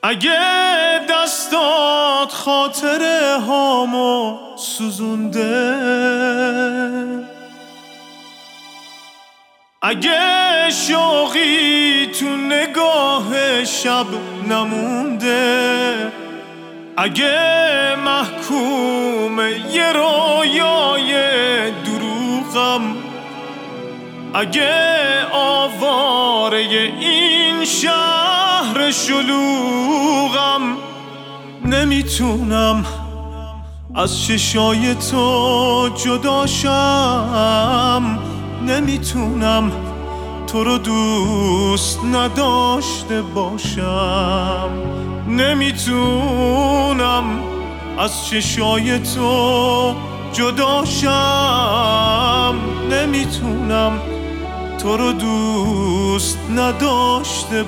اگه دستات خاطره هامو سوزونده، اگه شوقی تو نگاه شب نمونده، اگه محکوم یه رویای دروغم، اگه آواره این شهر شلوغم، نمیتونم از چشای تو جداشم، نمیتونم تو رو دوست نداشته باشم، نمیتونم از چشای تو جداشم، نمیتونم تو رو دوست نداشته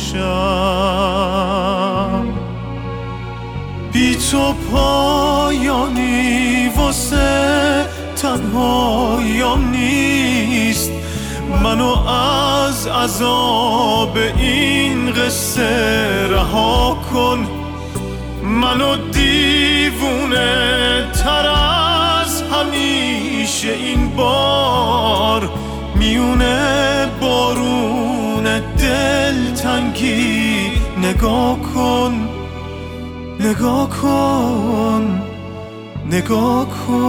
باشم. بی تو پایانی واسه تنهاییام نیست، منو از عذاب این قصه رها کن، منو دیوونه تر از همیشه این بار میونه بارون دلتنگی نگاه کن، نگاه کن، نگاه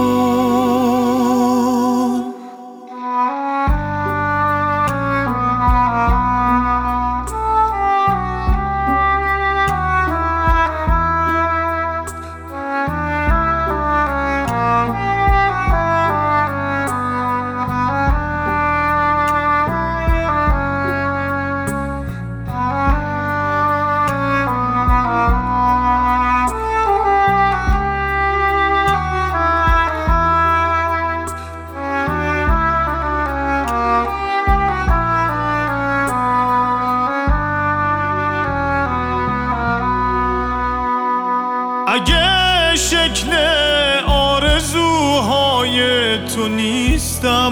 کن. اگه شکل آرزوهای تو نیستم،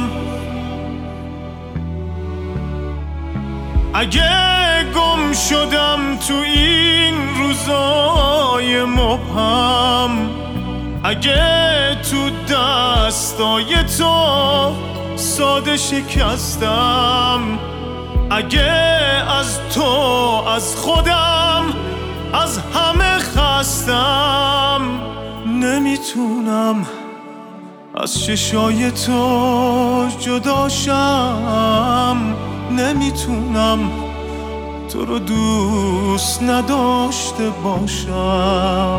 اگه گم شدم تو این روزای مبهم، اگه تو دستای تو ساده شکستم، اگه از تو از خودم از همه خستم، نمیتونم از چشای تو جداشم، نمیتونم تو رو دوست نداشته باشم،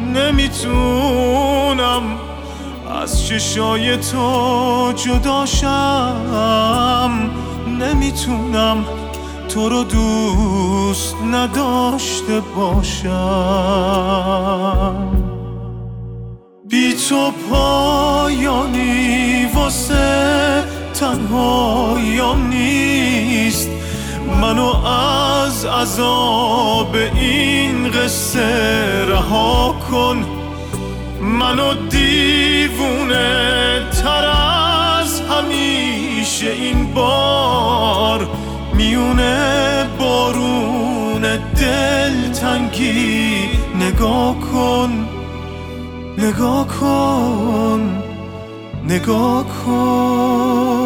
نمیتونم از چشای تو جداشم، نمیتونم تو رو دوست نداشته باشم. بی تو پایانی واسه تنهاییام نیست، منو از عذاب این قصه رها کن، منو دیوونه تر از همیشه این بار میونه بارون دلتنگی نگاه کن، نگاه کن، نگاه کن.